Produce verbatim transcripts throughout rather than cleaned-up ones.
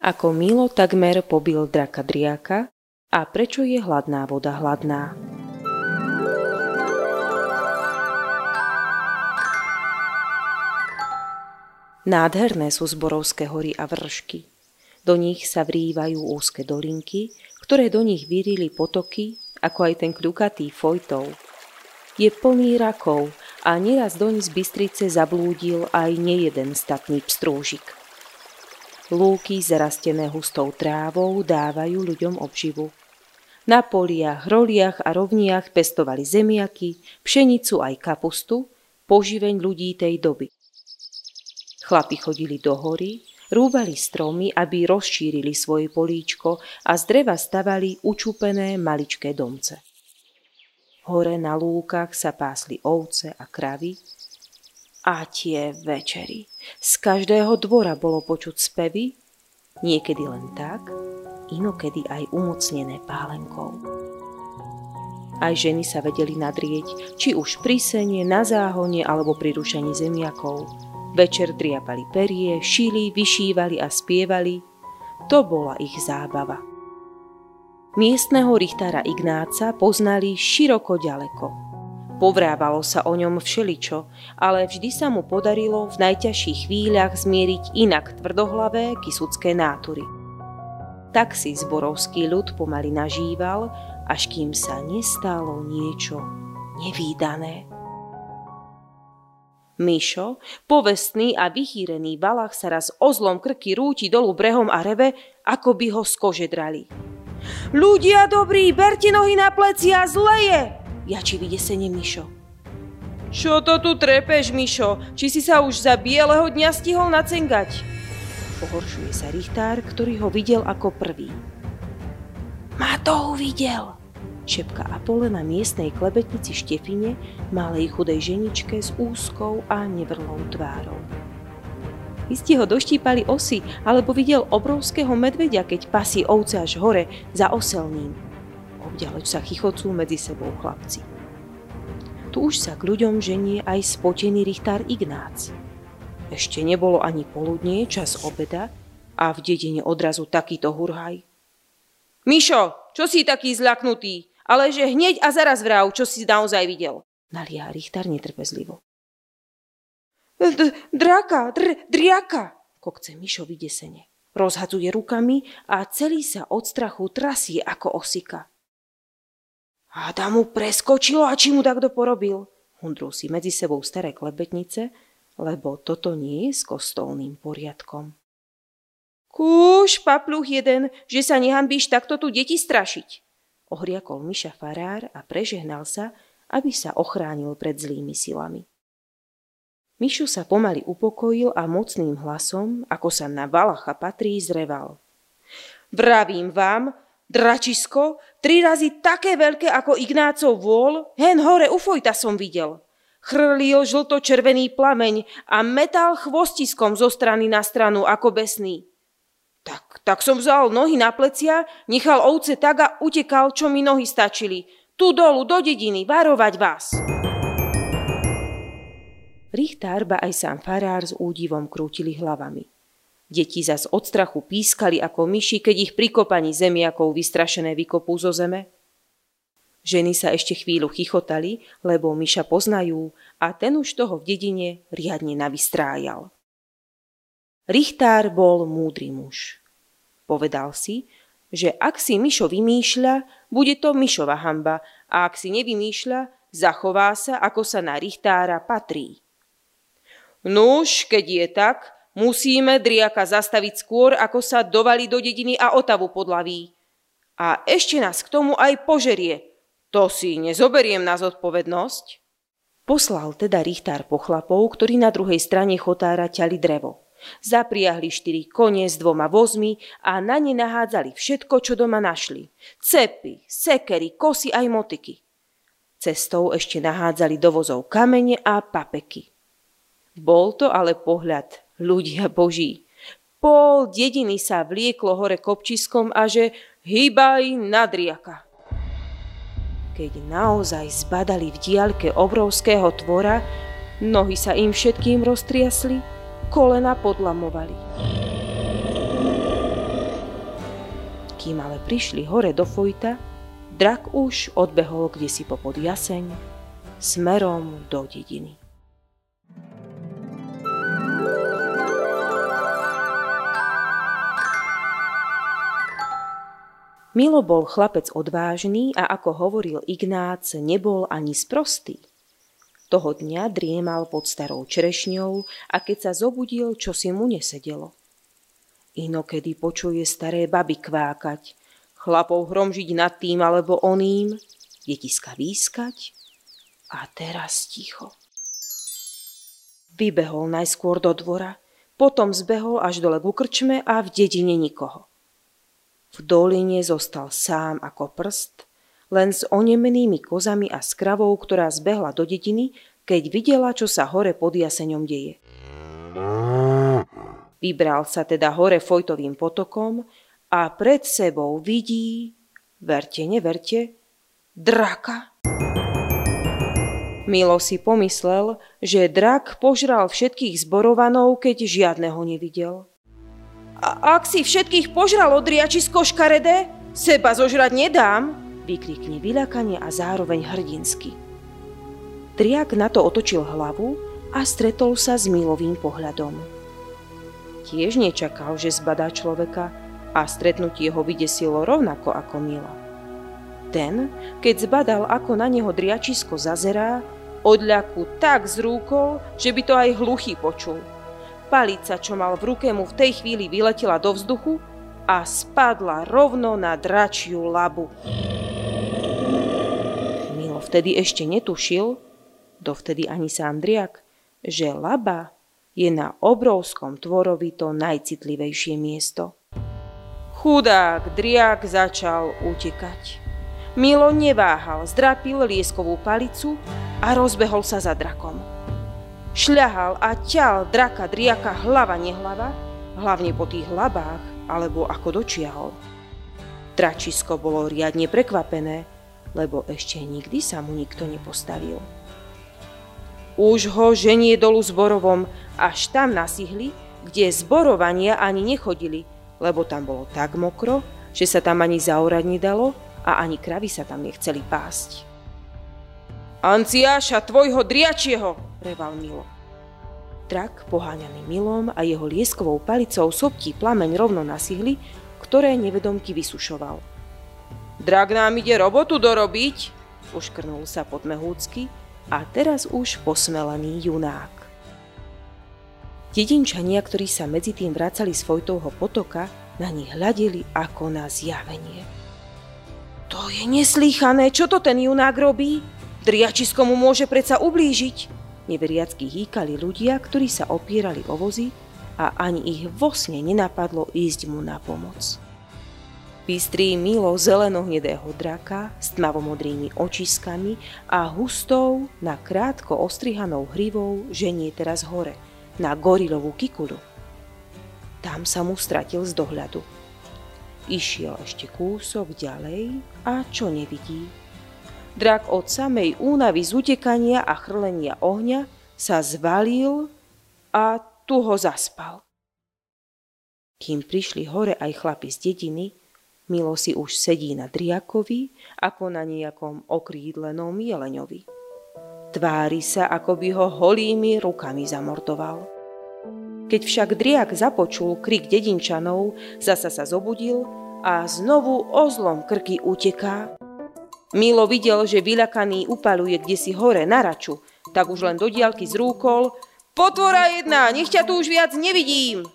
Ako Milo takmer pobil draka Driaka a prečo je hladná voda hladná. Nádherné sú Zborovské hory a vršky. Do nich sa vrývajú úzke dolinky, ktoré do nich vyrili potoky, ako aj ten kľukatý Fojtov. Je plný rakov a nieraz doň z Bystrice zablúdil aj nejeden statný pstrúžik. Lúky zarastené hustou trávou dávajú ľuďom obživu. Na poliach, hroliach a rovniach pestovali zemiaky, pšenicu aj kapustu, poživeň ľudí tej doby. Chlapi chodili do hory, rúbali stromy, aby rozšírili svoje políčko a z dreva stavali učúpené maličké domce. Hore na lúkach sa pásli ovce a kravy a tie večery. Z každého dvora bolo počuť spevy, niekedy len tak, inokedy aj umocnené pálenkou. Aj ženy sa vedeli nadrieť, či už pri sene, na záhone alebo pri rušení zemiakov. Večer driapali perie, šili, vyšívali a spievali. To bola ich zábava. Miestneho richtára Ignáca poznali široko ďaleko. Povrávalo sa o ňom všeličo, ale vždy sa mu podarilo v najťažších chvíľach zmieriť inak tvrdohlavé kysucké nátury. Tak si zborovský ľud pomaly nažíval, až kým sa nestalo niečo nevídané. Mišo, povestný a vychýrený balach sa raz o zlom krky rúti dolu brehom a reve, ako by ho skožedrali. Ľudia dobrí, berte nohy na plecia, zleje! Jačí vydesene Mišo. Čo to tu trepeš, Mišo? Či si sa už za bieleho dňa stihol nacengať? Pohoršuje sa richtár, ktorý ho videl ako prvý. Matouch videl, šepka Apole na miestnej klebetnici Štefine, malej chudej ženičke s úzkou a nevrlou tvárou. Isti ho doštípali osy, alebo videl obrovského medveďa, keď pasí ovce až hore za oselným. Obďaleč sa chichocú medzi sebou chlapci. Tu už sa k ľuďom ženie aj spotený richtár Ignác. Ešte nebolo ani poludnie, čas obeda, a v dedine odrazu takýto hurhaj. Mišo, čo si taký zľaknutý? Ale že hneď a zaraz vrav, čo si naozaj videl. Naliehá richtár netrpezlivo. Draka, dr, driaka, kokce Mišo vydesene. Rozhadzuje rukami a celý sa od strachu trasie ako osika. A tam mu preskočilo a či mu takto porobil? Hundrú si medzi sebou staré klebetnice, lebo toto nie je s kostolným poriadkom. Kúš, papluch jeden, že sa nehambíš takto tu deti strašiť. Ohriakol Miša farár a prežehnal sa, aby sa ochránil pred zlými silami. Mišo sa pomaly upokojil a mocným hlasom, ako sa na Valacha patrí, zreval. Vravím vám, dračisko, tri razy také veľké ako Ignácov vôl, hen hore u Fojta som videl. Chrlil žlto-červený plameň a metal chvostiskom zo strany na stranu ako besný. Tak, tak som vzal nohy na plecia, nechal ovce tak a utekal, čo mi nohy stačili. Tu dolu, do dediny, varovať vás. Richtár ba aj sám farár s údivom krútili hlavami. Deti zas od strachu pískali ako myši, keď ich pri kopaní zemiakov vystrašené vykopú zo zeme. Ženy sa ešte chvíľu chichotali, lebo Miša poznajú a ten už toho v dedine riadne navystrájal. Richtár bol múdry muž. Povedal si, že ak si Mišo vymýšľa, bude to Mišova hanba a ak si nevymýšľa, zachová sa, ako sa na richtára patrí. Nuž, keď je tak, musíme driaka zastaviť skôr, ako sa dovali do dediny a Otavu podlaví. A ešte nás k tomu aj požerie. To si nezoberiem na zodpovednosť. Poslal teda richtár po chlapov, ktorí na druhej strane chotára ťali drevo. Zapriahli štyri kone s dvoma vozmi a na ne nahádzali všetko, čo doma našli. Cepy, sekery, kosy aj motyky. Cestou ešte nahádzali do vozov kamene a papeky. Bol to ale pohľad ľudia boží. Pol dediny sa vlieklo hore kopčiskom a že hýbaj na driaka. Keď naozaj zbadali v diaľke obrovského tvora, nohy sa im všetkým roztriasli, kolena podlamovali. Kým ale prišli hore do Fojta, drak už odbehol kdesi popod jaseň, smerom do dediny. Milo bol chlapec odvážny a ako hovoril Ignác, nebol ani sprostý. Toho dňa driemal pod starou čerešňou a keď sa zobudil, čo si mu nesedelo. Inokedy počuje staré baby kvákať, chlapov hromžiť nad tým alebo oným, detiska výskať a teraz ticho. Vybehol najskôr do dvora, potom zbehol až dole ku krčme a v dedine nikoho. V doline zostal sám ako prst, len s onemenými kozami a s kravou, ktorá zbehla do dediny, keď videla, čo sa hore pod jaseňom deje. Vybral sa teda hore Fojtovým potokom a pred sebou vidí, verte, neverte, draka. Milo si pomyslel, že drak požral všetkých zborovanov, keď žiadneho nevidel. A ak si všetkých požral, odriačisko škaredé, seba zožrať nedám, vykrikne vyľakane a zároveň hrdinsky. Driak na to otočil hlavu a stretol sa s Milovým pohľadom. Tiež nečakal, že zbadá človeka a stretnutie ho vydesilo rovnako ako Mila. Ten, keď zbadal, ako na neho driačisko zazerá, od ľaku tak zrúkol, že by to aj hluchý počul. Palica, čo mal v ruke, mu v tej chvíli vyletela do vzduchu a spadla rovno na dračiu labu. Milo vtedy ešte netušil, dovtedy ani sám driak, že laba je na obrovskom tvorovi to najcitlivejšie miesto. Chudák driak začal utekať. Milo neváhal, zdrapil lieskovú palicu a rozbehol sa za drakom. Šľahal a ťal draka driaka hlava nehlava, hlavne po tých labách, alebo ako dočiahol. Dračisko bolo riadne prekvapené, lebo ešte nikdy sa mu nikto nepostavil. Už ho ženie dolu zborovom, až tam na Sihli, kde zborovania ani nechodili, lebo tam bolo tak mokro, že sa tam ani zaorať nedalo a ani kravy sa tam nechceli pásť. Anciáša tvojho driačieho, reval Milo. Drak, poháňaný Milom a jeho lieskovou palicou, soptí plameň rovno na Sihli, ktoré nevedomky vysušoval. Drak nám ide robotu dorobiť, uškrnul sa podmehúcky a teraz už posmelený junák. Dedinčania, ktorí sa medzi tým vracali z Fojtovho potoka, na nich hľadeli ako na zjavenie. To je neslýchané, čo to ten junák robí? Driačisko mu môže predsa ublížiť. Neveriacky hýkali ľudia, ktorí sa opierali o vozy a ani ich vo sne nenapadlo ísť mu na pomoc. Bystrý Milo zelenohnedého draka s tmavomodrými očiskami a hustou, na krátko ostrihanou hrivou ženie teraz hore, na gorilovú kikulu. Tam sa mu stratil z dohľadu. Išiel ešte kúsok ďalej a čo nevidí? Drak od samej únavy z utekania a chrlenia ohňa sa zvalil a tu ho zaspal. Kým prišli hore aj chlapi z dediny, Milo si už sedí na driakovi ako na nejakom okrídlenom jeleňovi. Tvári sa, ako by ho holými rukami zamordoval. Keď však driak započul krik dedinčanov, zasa sa zobudil a znovu ozlom krky uteká. Milo videl, že vyľakaný upaluje kdesi hore na raču, tak už len do diaľky zrúkol: Potvora jedna, nech ťa tu už viac nevidím!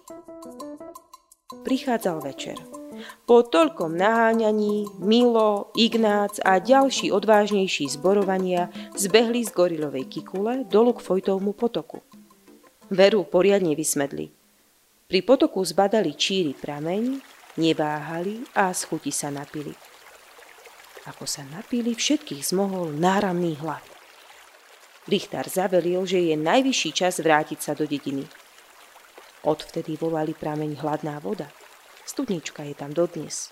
Prichádzal večer. Po toľkom naháňaní Milo, Ignác a ďalší odvážnejší zborovania zbehli z gorilovej kikule dolu k Fojtovmu potoku. Veru poriadne vysmedli. Pri potoku zbadali číry prameň, neváhali a z chuti sa napili. Ako sa napili, všetkých zmohol náramný hlad. Richtár zavelil, že je najvyšší čas vrátiť sa do dediny. Odvtedy volali prameň hladná voda. Studnička je tam dodnes.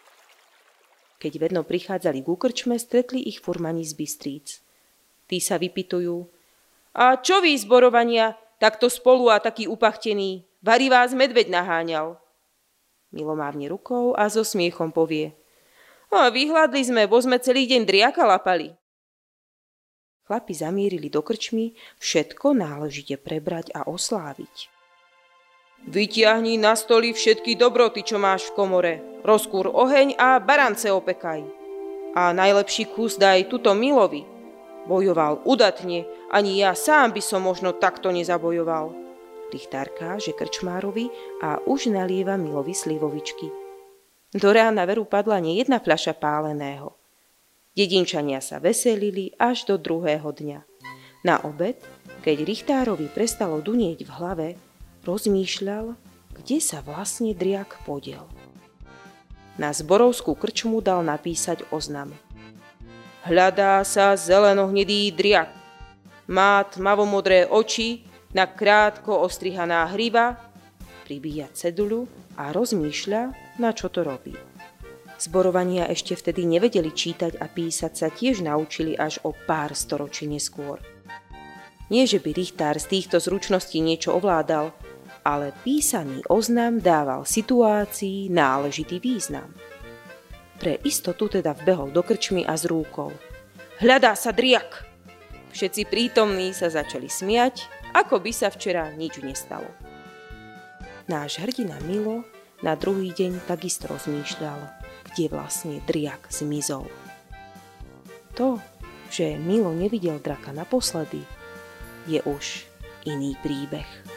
Keď vedno prichádzali k krčme, stretli ich furmani z Bystríc. Tí sa vypytujú: A čo vy, zborovania, takto spolu a taký upachtený? Vari vás medveď naháňal. Milo mávne rukou a so smiechom povie: A vyhľadli sme, bo sme celý deň driaka lapali. Chlapi zamierili do krčmy všetko náležite prebrať a osláviť. Vytiahni na stoli všetky dobroty, čo máš v komore. Rozkúr oheň a barance opekaj. A najlepší kus daj tuto Milovi. Bojoval udatne, ani ja sám by som možno takto nezabojoval. Richtárka, že krčmárovi a už nalieva Milovi slivovičky. Do rána veru padla nejedna fľaša páleného. Dedinčania sa veselili až do druhého dňa. Na obed, keď Richtárovi prestalo dunieť v hlave, rozmýšľal, kde sa vlastne driak podiel. Na zborovskú krčmu dal napísať oznam. Hľadá sa zelenohnedý driak. Má tmavomodré oči, na krátko ostrihaná hriva, pribíja ceduľu a rozmýšľa, na čo to robí. Zborovania ešte vtedy nevedeli čítať a písať sa tiež naučili až o pár storočí neskôr. Nie, že by Richtár z týchto zručností niečo ovládal, ale písaný oznam dával situácii náležitý význam. Pre istotu teda vbehol do krčmy a s rúkou. Hľadá sa driak! Všetci prítomní sa začali smiať, ako by sa včera nič nestalo. Náš hrdina Milo na druhý deň takisto rozmýšľal, kde vlastne driak zmizol. To, že Milo nevidel draka naposledy, je už iný príbeh.